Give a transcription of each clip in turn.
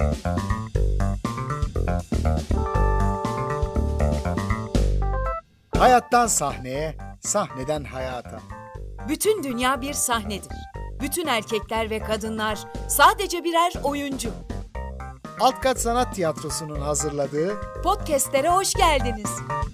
Hayattan sahneye, sahneden hayata. Bütün dünya bir sahnedir. Bütün erkekler ve kadınlar sadece birer oyuncu. Alt Kat Sanat Tiyatrosu'nun hazırladığı podcastlere hoş geldiniz.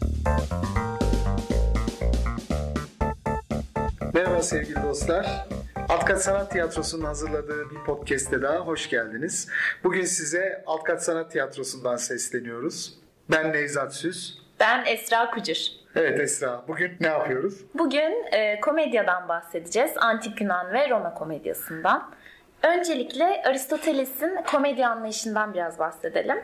Merhaba sevgili dostlar. Alt Kat Sanat Tiyatrosu'nun hazırladığı bir podcast'e daha hoş geldiniz. Bugün size Alt Kat Sanat Tiyatrosu'ndan sesleniyoruz. Ben Nevzat Süz. Ben Esra Kucur. Evet Esra, bugün ne yapıyoruz? Bugün komedyadan bahsedeceğiz. Antik Yunan ve Roma komedyasından. Öncelikle Aristoteles'in komedya anlayışından biraz bahsedelim.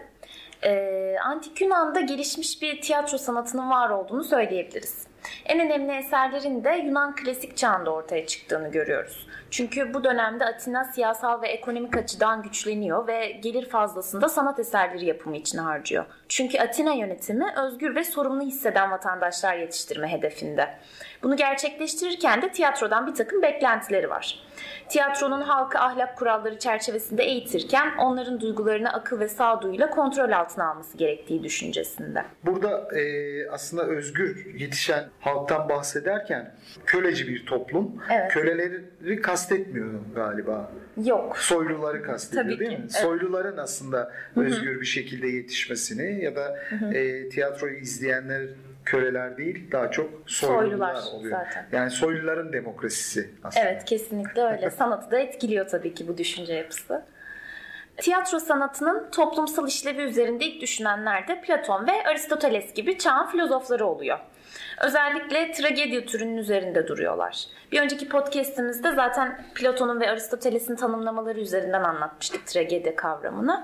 Antik Yunan'da gelişmiş bir tiyatro sanatının var olduğunu söyleyebiliriz. En önemli eserlerin de Yunan klasik çağında ortaya çıktığını görüyoruz. Çünkü bu dönemde Atina siyasal ve ekonomik açıdan güçleniyor ve gelir fazlasını da sanat eserleri yapımı için harcıyor. Çünkü Atina yönetimi özgür ve sorumlu hisseden vatandaşlar yetiştirme hedefinde. Bunu gerçekleştirirken de tiyatrodan bir takım beklentileri var. Tiyatronun halkı ahlak kuralları çerçevesinde eğitirken onların duygularını akıl ve sağduyuyla kontrol altına alması gerektiği düşüncesinde. Burada aslında özgür yetişen halktan bahsederken köleci bir toplum. Evet. Köleleri kastetmiyor galiba. Yok. Soyluları kastediyor. Tabii değil ki. mi? Evet. Soyluların aslında özgür bir şekilde yetişmesini ya da tiyatroyu izleyenler köleler değil, daha çok soylular oluyor. Zaten. Yani soyluların demokrasisi aslında. Evet, kesinlikle öyle. Sanatı da etkiliyor tabii ki bu düşünce yapısı. Tiyatro sanatının toplumsal işlevi üzerinde ilk düşünenler de Platon ve Aristoteles gibi çağın filozofları oluyor. Özellikle tragedya türünün üzerinde duruyorlar. Bir önceki podcastimizde zaten Platon'un ve Aristoteles'in tanımlamaları üzerinden anlatmıştık tragedya kavramını.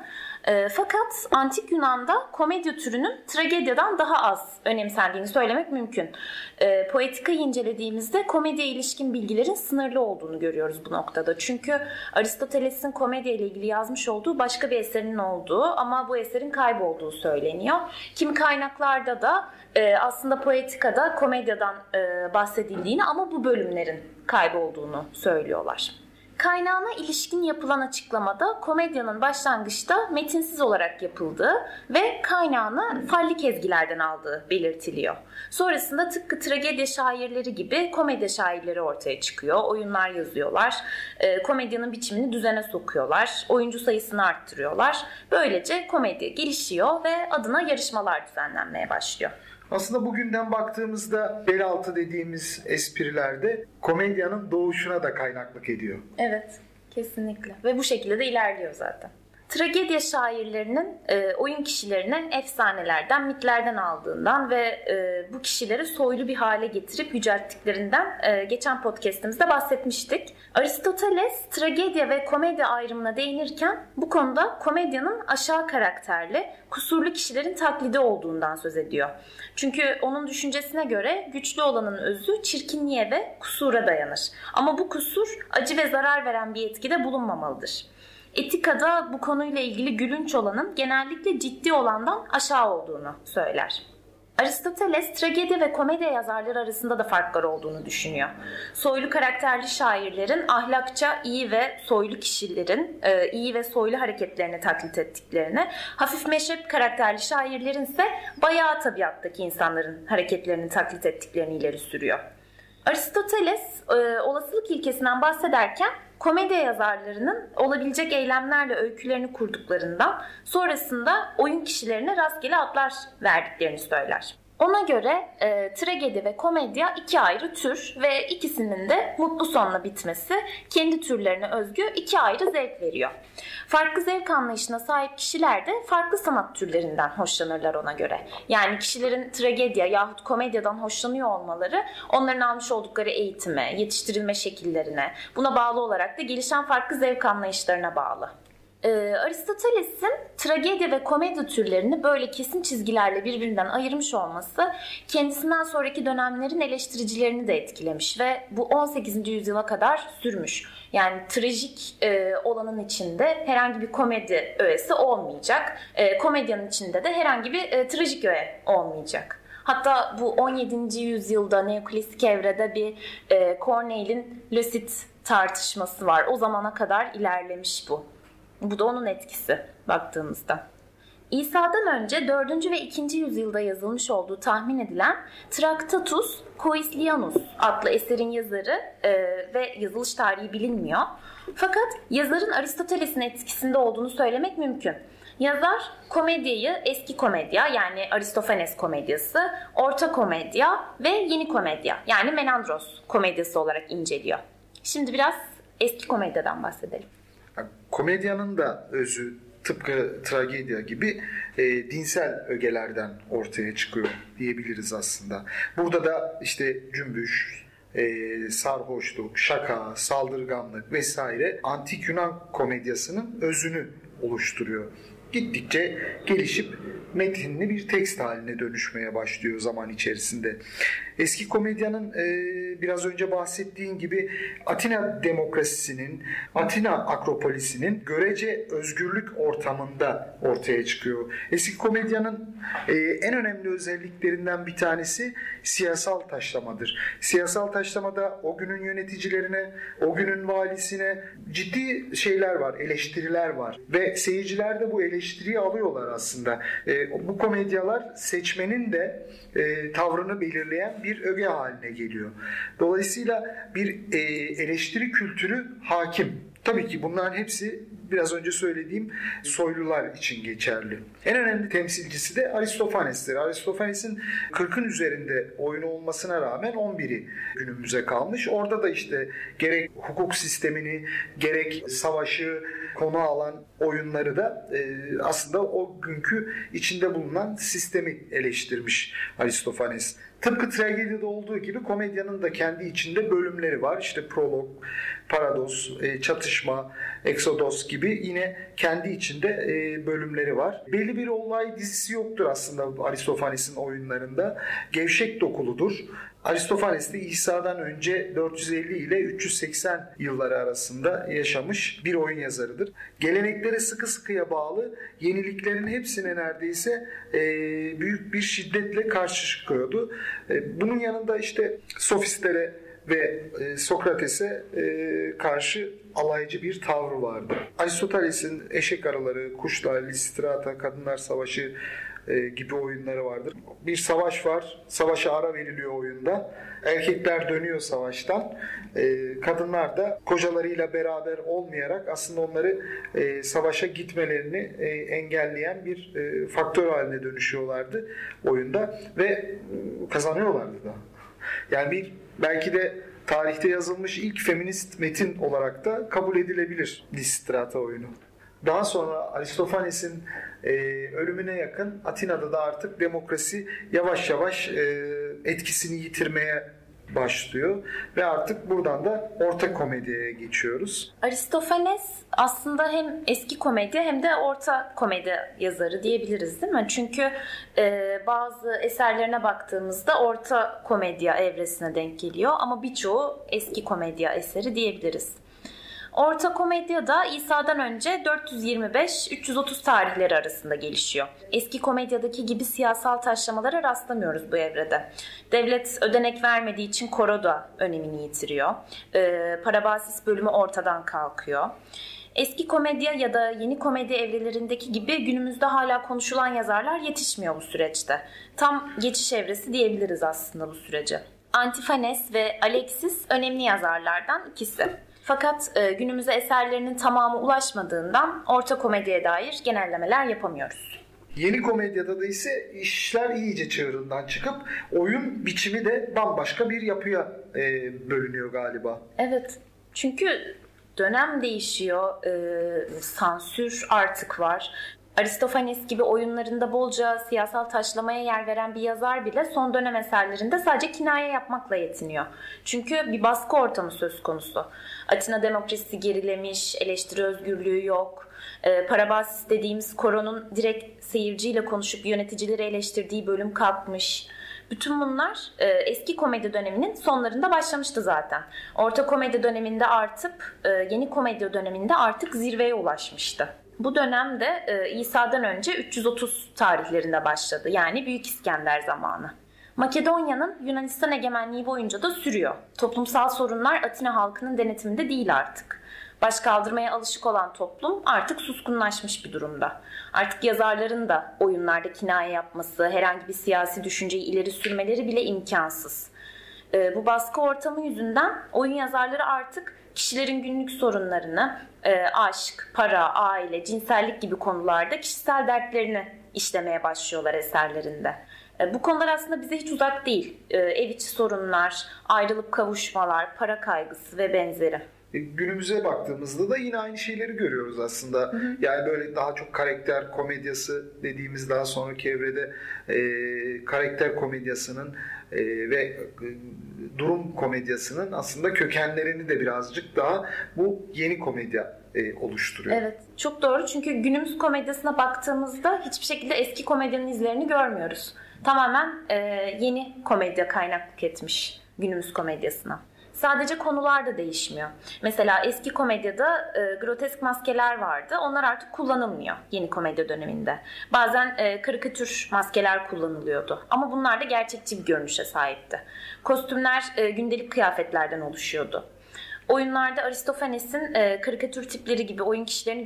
Fakat Antik Yunan'da komedya türünün tragedyadan daha az önemsendiğini söylemek mümkün. Poetikayı incelediğimizde komediye ilişkin bilgilerin sınırlı olduğunu görüyoruz bu noktada. Çünkü Aristoteles'in komedya ile ilgili yazmış olduğu başka bir eserinin olduğu ama bu eserin kaybolduğu söyleniyor. Kimi kaynaklarda da aslında poetikada komedyadan bahsedildiğini ama bu bölümlerin kaybolduğunu söylüyorlar. Kaynağına ilişkin yapılan açıklamada komedyanın başlangıçta metinsiz olarak yapıldığı ve kaynağını fallik ezgilerden aldığı belirtiliyor. Sonrasında tıpkı tragedya şairleri gibi komedya şairleri ortaya çıkıyor. Oyunlar yazıyorlar, komedyanın biçimini düzene sokuyorlar, oyuncu sayısını arttırıyorlar. Böylece komedya gelişiyor ve adına yarışmalar düzenlenmeye başlıyor. Aslında bugünden baktığımızda bel-altı dediğimiz esprilerde komedyanın doğuşuna da kaynaklık ediyor. Evet, kesinlikle. Ve bu şekilde de ilerliyor zaten. Tragedya şairlerinin oyun kişilerini efsanelerden, mitlerden aldığından ve bu kişileri soylu bir hale getirip yücelttiklerinden geçen podcastimizde bahsetmiştik. Aristoteles tragedya ve komedya ayrımına değinirken bu konuda komedyanın aşağı karakterli, kusurlu kişilerin taklidi olduğundan söz ediyor. Çünkü onun düşüncesine göre güçlü olanın özü çirkinliğe ve kusura dayanır. Ama bu kusur acı ve zarar veren bir etkide bulunmamalıdır. Etikada bu konuyla ilgili gülünç olanın genellikle ciddi olandan aşağı olduğunu söyler. Aristoteles tragedya ve komedya yazarları arasında da farklar olduğunu düşünüyor. Soylu karakterli şairlerin ahlakça iyi ve soylu kişilerin iyi ve soylu hareketlerini taklit ettiklerini, hafif meşrep karakterli şairlerin ise bayağı tabiattaki insanların hareketlerini taklit ettiklerini ileri sürüyor. Aristoteles olasılık ilkesinden bahsederken komedya yazarlarının olabilecek eylemlerle öykülerini kurduklarından sonrasında oyun kişilerine rastgele adlar verdiklerini söyler. Ona göre tragedi ve komedya iki ayrı tür ve ikisinin de mutlu sonla bitmesi kendi türlerine özgü iki ayrı zevk veriyor. Farklı zevk anlayışına sahip kişiler de farklı sanat türlerinden hoşlanırlar ona göre. Yani kişilerin tragedya yahut komedyadan hoşlanıyor olmaları onların almış oldukları eğitime, yetiştirilme şekillerine, buna bağlı olarak da gelişen farklı zevk anlayışlarına bağlı. Aristoteles'in tragedya ve komedya türlerini böyle kesin çizgilerle birbirinden ayırmış olması kendisinden sonraki dönemlerin eleştiricilerini de etkilemiş ve bu 18. yüzyıla kadar sürmüş. Yani trajik olanın içinde herhangi bir komedi öğesi olmayacak. Komedyanın içinde de herhangi bir trajik öğe olmayacak. Hatta bu 17. yüzyılda neoklasik evrede bir Corneille'in Le Cid tartışması var. O zamana kadar ilerlemiş bu. Bu da onun etkisi baktığımızda. İsa'dan önce 4. ve 2. yüzyılda yazılmış olduğu tahmin edilen Tractatus Coislianus adlı eserin yazarı ve yazılış tarihi bilinmiyor. Fakat yazarın Aristoteles'in etkisinde olduğunu söylemek mümkün. Yazar komedyayı eski komedya yani Aristofanes komedyası, orta komedya ve yeni komedya yani Menandros komedyası olarak inceliyor. Şimdi biraz eski komedyadan bahsedelim. Komedyanın da özü tıpkı tragedya gibi dinsel ögelerden ortaya çıkıyor diyebiliriz aslında. Burada da işte cümbüş, sarhoşluk, şaka, saldırganlık vesaire antik Yunan komedyasının özünü oluşturuyor. Gittikçe gelişip metinli bir tekst haline dönüşmeye başlıyor zaman içerisinde. Eski komedyanın biraz önce bahsettiğin gibi Atina demokrasisinin, Atina Akropolisinin görece özgürlük ortamında ortaya çıkıyor. Eski komedyanın en önemli özelliklerinden bir tanesi siyasal taşlamadır. Siyasal taşlamada o günün yöneticilerine, o günün valisine ciddi şeyler var, eleştiriler var ve seyirciler de bu eleştiriyi alıyorlar aslında. Bu komedyalar seçmenin de tavrını belirleyen bir öge haline geliyor. Dolayısıyla bir eleştiri kültürü hakim. Tabii ki bunların hepsi biraz önce söylediğim soylular için geçerli. En önemli temsilcisi de Aristofanes'tir. Aristofanes'in 40'ın üzerinde oyunu olmasına rağmen 11'i günümüze kalmış. Orada da işte gerek hukuk sistemini, gerek savaşı konu alan oyunları da aslında o günkü içinde bulunan sistemi eleştirmiş Aristofanes. Tıpkı tragedide olduğu gibi komedyanın da kendi içinde bölümleri var. İşte prolog, parados, çatışma, exodos gibi yine kendi içinde bölümleri var. Belli bir olay dizisi yoktur aslında Aristofanes'in oyunlarında. Gevşek dokuludur. Aristofanes de İsa'dan önce 450 ile 380 yılları arasında yaşamış bir oyun yazarıdır. Geleneklere sıkı sıkıya bağlı, yeniliklerin hepsine neredeyse büyük bir şiddetle karşı çıkıyordu. Bunun yanında işte sofistlere ve Sokrates'e karşı alaycı bir tavrı vardı. Aristoteles'in eşek arıları, kuşlar, Listrata, kadınlar savaşı gibi oyunları vardır. Bir savaş var, savaşa ara veriliyor oyunda. Erkekler dönüyor savaştan. Kadınlar da kocalarıyla beraber olmayarak aslında onları savaşa gitmelerini engelleyen bir faktör haline dönüşüyorlardı oyunda ve kazanıyorlardı da. Yani belki de tarihte yazılmış ilk feminist metin olarak da kabul edilebilir Listrata oyunu. Daha sonra Aristofanes'in ölümüne yakın Atina'da da artık demokrasi yavaş yavaş etkisini yitirmeye başlıyor ve artık buradan da orta komedyaya geçiyoruz. Aristofanes aslında hem eski komedya hem de orta komedya yazarı diyebiliriz değil mi? Çünkü bazı eserlerine baktığımızda orta komedya evresine denk geliyor ama birçoğu eski komedya eseri diyebiliriz. Orta komedya da İsa'dan önce 425-330 tarihleri arasında gelişiyor. Eski komedyadaki gibi siyasal taşlamalara rastlamıyoruz bu evrede. Devlet ödenek vermediği için koro da önemini yitiriyor. Parabasis bölümü ortadan kalkıyor. Eski komedya ya da yeni komedya evrelerindeki gibi günümüzde hala konuşulan yazarlar yetişmiyor bu süreçte. Tam geçiş evresi diyebiliriz aslında bu sürece. Antifanes ve Alexis önemli yazarlardan ikisi. Fakat günümüze eserlerinin tamamı ulaşmadığından orta komedyaya dair genellemeler yapamıyoruz. Yeni komedyada da ise işler iyice çığırından çıkıp oyun biçimi de bambaşka bir yapıya bölünüyor galiba. Evet, çünkü dönem değişiyor, sansür artık var. Aristofanes gibi oyunlarında bolca siyasal taşlamaya yer veren bir yazar bile son dönem eserlerinde sadece kinaye yapmakla yetiniyor. Çünkü bir baskı ortamı söz konusu. Atina demokrasisi gerilemiş, eleştiri özgürlüğü yok. Parabasis dediğimiz koronun direkt seyirciyle konuşup yöneticileri eleştirdiği bölüm kalkmış. Bütün bunlar eski komedi döneminin sonlarında başlamıştı zaten. Orta komedi döneminde artıp yeni komedi döneminde artık zirveye ulaşmıştı. Bu dönemde İsa'dan önce 330 tarihlerinde başladı. Yani Büyük İskender zamanı. Makedonya'nın Yunanistan egemenliği boyunca da sürüyor. Toplumsal sorunlar Atina halkının denetiminde değil artık. Baş kaldırmaya alışık olan toplum artık suskunlaşmış bir durumda. Artık yazarların da oyunlarda kinaye yapması, herhangi bir siyasi düşünceyi ileri sürmeleri bile imkansız. Bu baskı ortamı yüzünden oyun yazarları artık kişilerin günlük sorunlarını, aşk, para, aile, cinsellik gibi konularda kişisel dertlerini işlemeye başlıyorlar eserlerinde. Bu konular aslında bize hiç uzak değil. Ev içi sorunlar, ayrılıp kavuşmalar, para kaygısı ve benzeri. Günümüze baktığımızda da yine aynı şeyleri görüyoruz aslında. Hı hı. Yani böyle daha çok karakter komedyası dediğimiz daha sonraki evrede karakter komedyasının ve durum komedyasının aslında kökenlerini de birazcık daha bu yeni komedya oluşturuyor. Evet, çok doğru. Çünkü günümüz komedyasına baktığımızda hiçbir şekilde eski komedyanın izlerini görmüyoruz. Tamamen yeni komedya kaynaklık etmiş günümüz komedyasına. Sadece konular da değişmiyor. Mesela eski komedyada grotesk maskeler vardı. Onlar artık kullanılmıyor yeni komedya döneminde. Bazen karikatür maskeler kullanılıyordu. Ama bunlar da gerçekçi bir görünüşe sahipti. Kostümler gündelik kıyafetlerden oluşuyordu. Oyunlarda Aristofanes'in karikatür tipleri gibi oyun kişilerini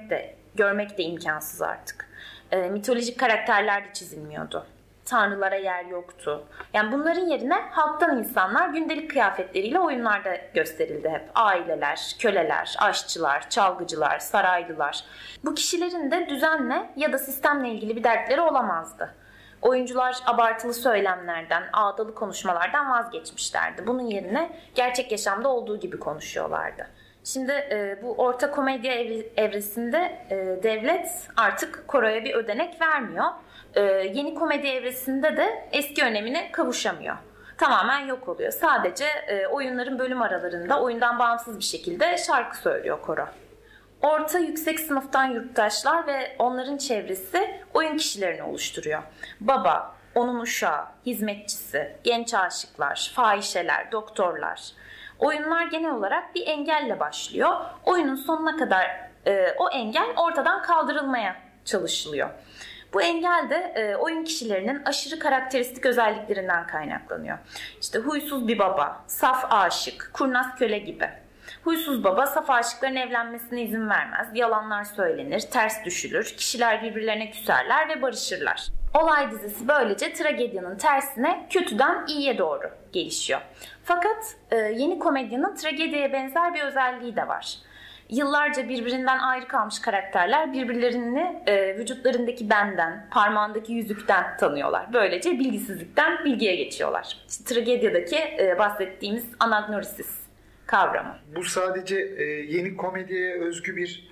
görmek de imkansız artık. Mitolojik karakterler de çizilmiyordu. Tanrılara yer yoktu. Yani bunların yerine halktan insanlar gündelik kıyafetleriyle oyunlarda gösterildi hep. Aileler, köleler, aşçılar, çalgıcılar, saraylılar. Bu kişilerin de düzenle ya da sistemle ilgili bir dertleri olamazdı. Oyuncular abartılı söylemlerden, ağdalı konuşmalardan vazgeçmişlerdi. Bunun yerine gerçek yaşamda olduğu gibi konuşuyorlardı. Şimdi bu orta komedya evresinde devlet artık koroya bir ödenek vermiyor. Yeni komedi evresinde de eski önemine kavuşamıyor. Tamamen yok oluyor. Sadece oyunların bölüm aralarında oyundan bağımsız bir şekilde şarkı söylüyor koro. Orta yüksek sınıftan yurttaşlar ve onların çevresi oyun kişilerini oluşturuyor. Baba, onun uşağı, hizmetçisi, genç aşıklar, fahişeler, doktorlar. Oyunlar genel olarak bir engelle başlıyor. Oyunun sonuna kadar o engel ortadan kaldırılmaya çalışılıyor. Bu engel de oyun kişilerinin aşırı karakteristik özelliklerinden kaynaklanıyor. İşte huysuz bir baba, saf aşık, kurnaz köle gibi. Huysuz baba saf aşıkların evlenmesine izin vermez, yalanlar söylenir, ters düşülür, kişiler birbirlerine küserler ve barışırlar. Olay dizisi böylece tragedyanın tersine kötüden iyiye doğru gelişiyor. Fakat yeni komedyanın tragediye benzer bir özelliği de var. Yıllarca birbirinden ayrı kalmış karakterler birbirlerini vücutlarındaki benden, parmağındaki yüzükten tanıyorlar. Böylece bilgisizlikten bilgiye geçiyorlar. İşte tragedyadaki bahsettiğimiz anagnorisis kavramı. Bu sadece yeni komediye özgü bir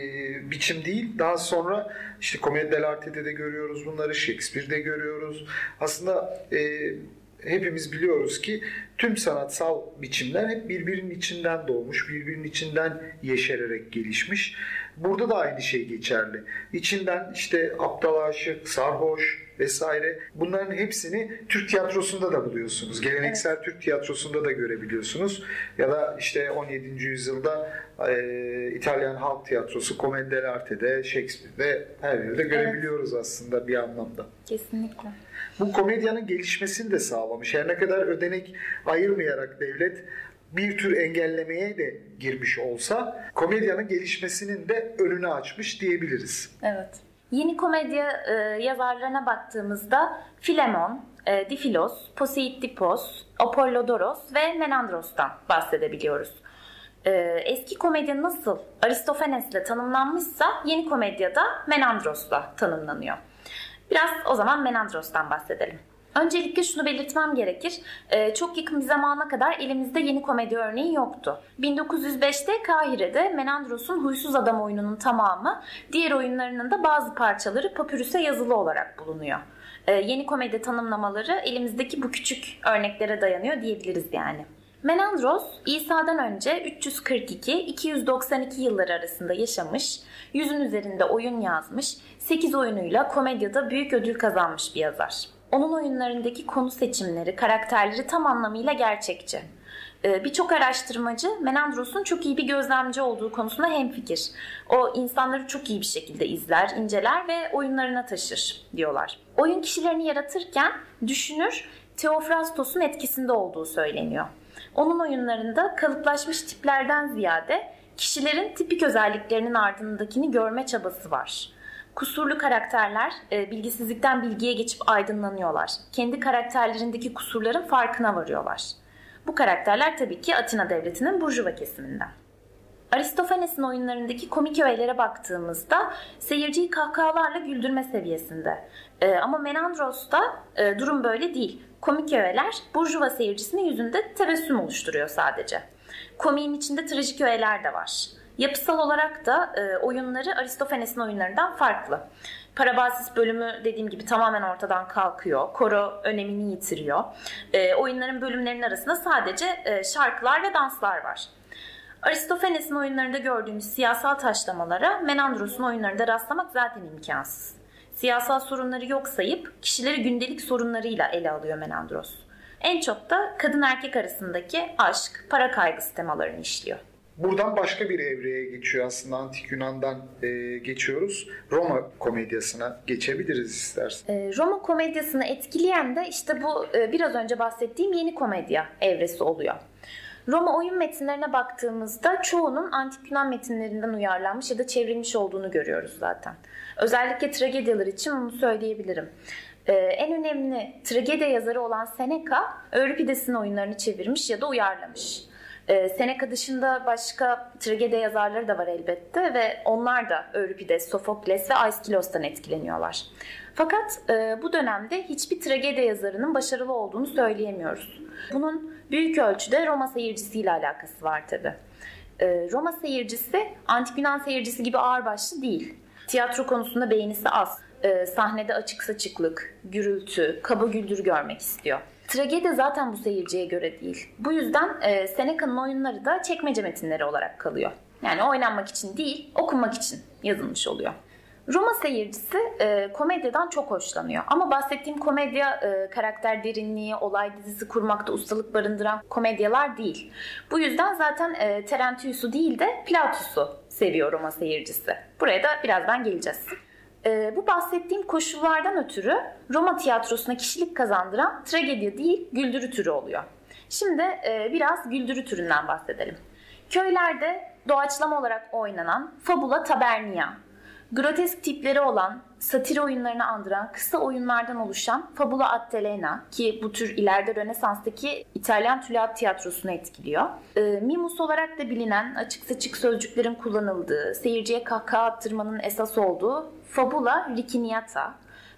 biçim değil. Daha sonra işte Commedia dell'arte'de de görüyoruz bunları, Shakespeare'de görüyoruz. Aslında hepimiz biliyoruz ki tüm sanatsal biçimler hep birbirinin içinden doğmuş, birbirinin içinden yeşererek gelişmiş. Burada da aynı şey geçerli. İçinden işte aptal aşık, sarhoş vesaire, bunların hepsini Türk tiyatrosunda da buluyorsunuz. Geleneksel evet. Türk tiyatrosunda da görebiliyorsunuz. Ya da işte 17. yüzyılda İtalyan halk tiyatrosu, Commedia dell'arte'de, Shakespeare'de her yerde görebiliyoruz evet. Aslında bir anlamda. Kesinlikle. Bu komedyanın gelişmesini de sağlamış. Her ne kadar ödenek ayırmayarak devlet bir tür engellemeye de girmiş olsa komedyanın gelişmesinin de önünü açmış diyebiliriz. Evet. Yeni komedya yazarlarına baktığımızda Filemon, Difilos, Poseidippos, Apollodoros ve Menandros'tan bahsedebiliyoruz. Eski komedya nasıl Aristofanes'le tanımlanmışsa yeni komedyada Menandros'la tanımlanıyor. Biraz o zaman Menandros'tan bahsedelim. Öncelikle şunu belirtmem gerekir. Çok yakın bir zamana kadar elimizde yeni komedi örneği yoktu. 1905'te Kahire'de Menandros'un Huysuz Adam oyununun tamamı, diğer oyunlarının da bazı parçaları papürüse yazılı olarak bulunuyor. Yeni komedi tanımlamaları elimizdeki bu küçük örneklere dayanıyor diyebiliriz yani. Menandros, İsa'dan önce 342-292 yılları arasında yaşamış, 100'ün üzerinde oyun yazmış, 8 oyunuyla komedyada büyük ödül kazanmış bir yazar. Onun oyunlarındaki konu seçimleri, karakterleri tam anlamıyla gerçekçi. Birçok araştırmacı Menandros'un çok iyi bir gözlemci olduğu konusunda hemfikir. O insanları çok iyi bir şekilde izler, inceler ve oyunlarına taşır diyorlar. Oyun kişilerini yaratırken düşünür, Theophrastos'un etkisinde olduğu söyleniyor. Onun oyunlarında kalıplaşmış tiplerden ziyade kişilerin tipik özelliklerinin ardındakini görme çabası var. Kusurlu karakterler bilgisizlikten bilgiye geçip aydınlanıyorlar. Kendi karakterlerindeki kusurların farkına varıyorlar. Bu karakterler tabii ki Atina devletinin burjuva kesiminden. Aristofanes'in oyunlarındaki komik öğelere baktığımızda seyirciyi kahkahalarla güldürme seviyesinde. Ama Menandros'ta durum böyle değil. Komik öğeler burjuva seyircisinin yüzünde tebessüm oluşturuyor sadece. Komiğin içinde trajik öğeler de var. Yapısal olarak da oyunları Aristofanes'in oyunlarından farklı. Parabasis bölümü dediğim gibi tamamen ortadan kalkıyor. Koro önemini yitiriyor. Oyunların bölümlerinin arasında sadece şarkılar ve danslar var. Aristofanes'in oyunlarında gördüğümüz siyasal taşlamalara Menandros'un oyunlarında rastlamak zaten imkansız. Siyasal sorunları yok sayıp kişileri gündelik sorunlarıyla ele alıyor Menandros. En çok da kadın erkek arasındaki aşk, para kaygısı temalarını işliyor. Buradan başka bir evreye geçiyor aslında. Antik Yunan'dan geçiyoruz. Roma komedyasına geçebiliriz istersen. Roma komedyasını etkileyen de işte bu biraz önce bahsettiğim yeni komedya evresi oluyor. Roma oyun metinlerine baktığımızda çoğunun antik Yunan metinlerinden uyarlanmış ya da çevrilmiş olduğunu görüyoruz zaten. Özellikle tragedyalar için bunu söyleyebilirim. En önemli tragedya yazarı olan Seneca, Euripides'in oyunlarını çevirmiş ya da uyarlamış. Seneca dışında başka tragedya yazarları da var elbette ve onlar da Euripides, Sofokles ve Aischylos'tan etkileniyorlar. Fakat bu dönemde hiçbir tragedya yazarının başarılı olduğunu söyleyemiyoruz. Bunun büyük ölçüde Roma seyircisiyle alakası var tabii. Roma seyircisi antik Yunan seyircisi gibi ağırbaşlı değil. Tiyatro konusunda beğenisi az. Sahnede açık saçıklık, gürültü, kaba güldürü görmek istiyor. Tragedi zaten bu seyirciye göre değil. Bu yüzden Seneca'nın oyunları da çekmece metinleri olarak kalıyor. Yani oynanmak için değil, okunmak için yazılmış oluyor. Roma seyircisi komedyadan çok hoşlanıyor. Ama bahsettiğim komedya karakter derinliği, olay dizisi kurmakta ustalık barındıran komedyalar değil. Bu yüzden zaten Terentius'u değil de Plautus'u seviyor Roma seyircisi. Buraya da birazdan geleceğiz. Bu bahsettiğim koşullardan ötürü Roma tiyatrosuna kişilik kazandıran tragedya değil, güldürü türü oluyor. Şimdi biraz güldürü türünden bahsedelim. Köylerde doğaçlama olarak oynanan fabula tabernia, grotesk tipleri olan, satir oyunlarını andıran kısa oyunlardan oluşan fabula attelena ki bu tür ileride Rönesans'taki İtalyan tülaat tiyatrosunu etkiliyor. Mimus olarak da bilinen açık saçık sözcüklerin kullanıldığı, seyirciye kahkaha attırmanın esas olduğu fabula riciniata,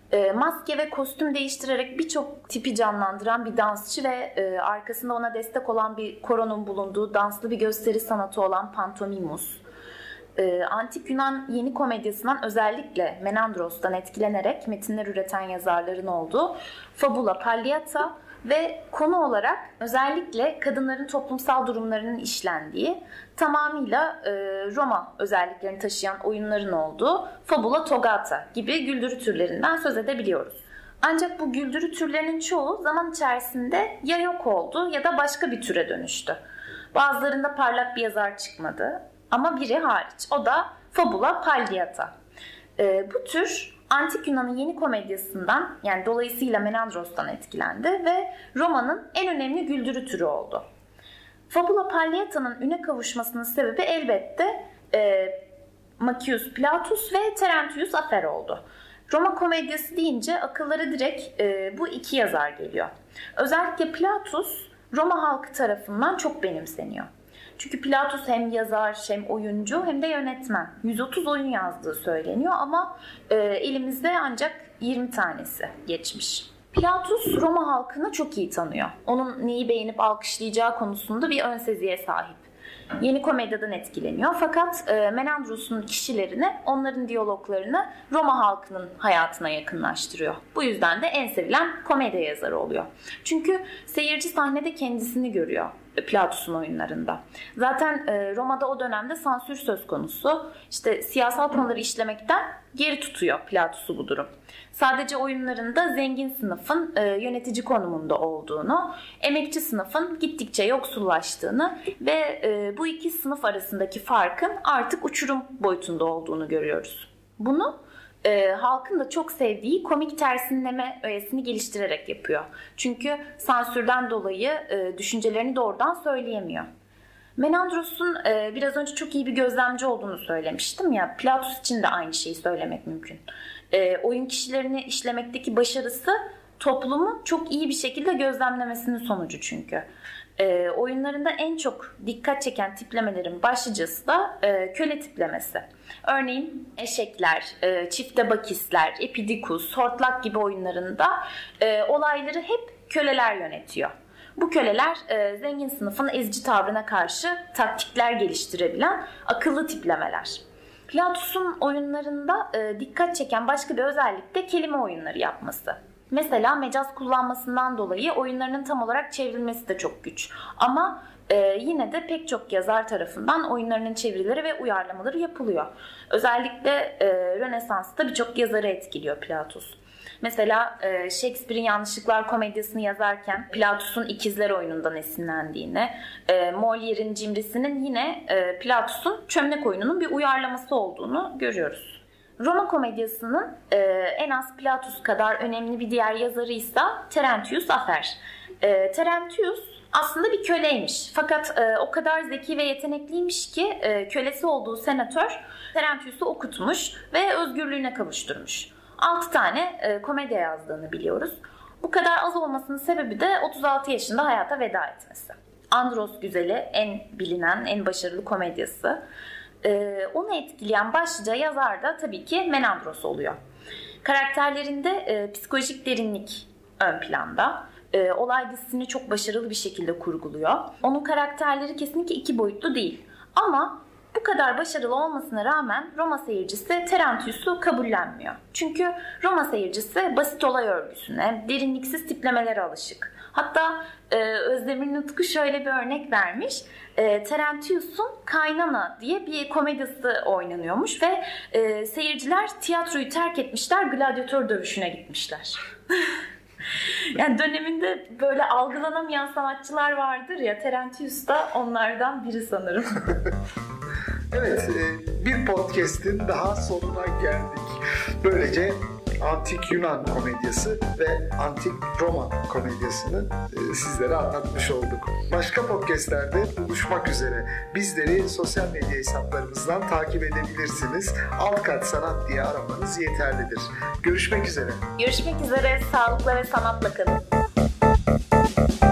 maske ve kostüm değiştirerek birçok tipi canlandıran bir dansçı ve arkasında ona destek olan bir koronun bulunduğu danslı bir gösteri sanatı olan pantomimus. Antik Yunan yeni komedyasından özellikle Menandros'tan etkilenerek metinler üreten yazarların olduğu fabula palliata ve konu olarak özellikle kadınların toplumsal durumlarının işlendiği tamamıyla Roma özelliklerini taşıyan oyunların olduğu fabula togata gibi güldürü türlerinden söz edebiliyoruz. Ancak bu güldürü türlerinin çoğu zaman içerisinde ya yok oldu ya da başka bir türe dönüştü. Bazılarında parlak bir yazar çıkmadı. Ama biri hariç. O da fabula palliata. Bu tür Antik Yunan'ın yeni komedyasından yani dolayısıyla Menandros'tan etkilendi ve Roma'nın en önemli güldürü türü oldu. Fabula palliata'nın üne kavuşmasının sebebi elbette Macius Plautus ve Terentius Afer oldu. Roma komedyası deyince akıllara direkt bu iki yazar geliyor. Özellikle Plautus Roma halkı tarafından çok benimseniyor. Çünkü Plautus hem yazar hem oyuncu hem de yönetmen. 130 oyun yazdığı söyleniyor ama elimizde ancak 20 tanesi geçmiş. Plautus Roma halkını çok iyi tanıyor. Onun neyi beğenip alkışlayacağı konusunda bir ön seziye sahip. Yeni komedyadan etkileniyor fakat Menandros'un kişilerini, onların diyaloglarını Roma halkının hayatına yakınlaştırıyor. Bu yüzden de en sevilen komedya yazarı oluyor. Çünkü seyirci sahnede kendisini görüyor Plautus'un oyunlarında. Zaten Roma'da o dönemde sansür söz konusu. İşte siyasal konuları işlemekten geri tutuyor Plautus'u bu durum. Sadece oyunlarında zengin sınıfın yönetici konumunda olduğunu, emekçi sınıfın gittikçe yoksullaştığını ve bu iki sınıf arasındaki farkın artık uçurum boyutunda olduğunu görüyoruz. Bunu halkın da çok sevdiği komik tersinleme öğesini geliştirerek yapıyor. Çünkü sansürden dolayı düşüncelerini doğrudan söyleyemiyor. Menandros'un biraz önce çok iyi bir gözlemci olduğunu söylemiştim ya. Plautus için de aynı şeyi söylemek mümkün. Oyun kişilerini işlemekteki başarısı toplumu çok iyi bir şekilde gözlemlemesinin sonucu çünkü. Oyunlarında en çok dikkat çeken tiplemelerin başlıcası da köle tiplemesi. Örneğin eşekler, çifte bakisler, epidikus, hortlak gibi oyunlarında olayları hep köleler yönetiyor. Bu köleler zengin sınıfın ezici tavrına karşı taktikler geliştirebilen akıllı tiplemeler. Plautus'un oyunlarında dikkat çeken başka bir özellik de kelime oyunları yapması. Mesela mecaz kullanmasından dolayı oyunlarının tam olarak çevrilmesi de çok güç. Ama yine de pek çok yazar tarafından oyunlarının çevirileri ve uyarlamaları yapılıyor. Özellikle Rönesans'ta birçok yazarı etkiliyor Plautus. Mesela Shakespeare'in Yanlışlıklar Komedyası'nı yazarken Plautus'un İkizler oyunundan esinlendiğini, Molière'in Cimrisi'nin yine Plautus'un Çömlek oyununun bir uyarlaması olduğunu görüyoruz. Roma komedyasının en az Plautus kadar önemli bir diğer yazarıysa Terentius Afer. Terentius aslında bir köleymiş. Fakat o kadar zeki ve yetenekliymiş ki kölesi olduğu senatör Terentius'u okutmuş ve özgürlüğüne kavuşturmuş. 6 tane komedya yazdığını biliyoruz. Bu kadar az olmasının sebebi de 36 yaşında hayata veda etmesi. Andros Güzeli en bilinen, en başarılı komedyası. Onu etkileyen başlıca yazar da tabii ki Menandros oluyor. Karakterlerinde psikolojik derinlik ön planda. Olay dizisini çok başarılı bir şekilde kurguluyor. Onun karakterleri kesinlikle iki boyutlu değil. Ama bu kadar başarılı olmasına rağmen Roma seyircisi Terentius'u kabullenmiyor. Çünkü Roma seyircisi basit olay örgüsüne, derinliksiz tiplemelere alışık. Hatta Özdemir Nutku şöyle bir örnek vermiş. Terentius'un Kaynana diye bir komedyası oynanıyormuş ve seyirciler tiyatroyu terk etmişler, gladyatör dövüşüne gitmişler. Yani döneminde böyle algılanamayan sanatçılar vardır ya, Terentius da onlardan biri sanırım. Evet, bir podcast'in daha sonuna geldik. Böylece Antik Yunan komedyası ve Antik Roma komedyasını sizlere anlatmış olduk. Başka podcastlerde buluşmak üzere. Bizleri sosyal medya hesaplarımızdan takip edebilirsiniz. Alt kat sanat diye aramanız yeterlidir. Görüşmek üzere. Görüşmek üzere. Sağlıkla ve sanatla kalın.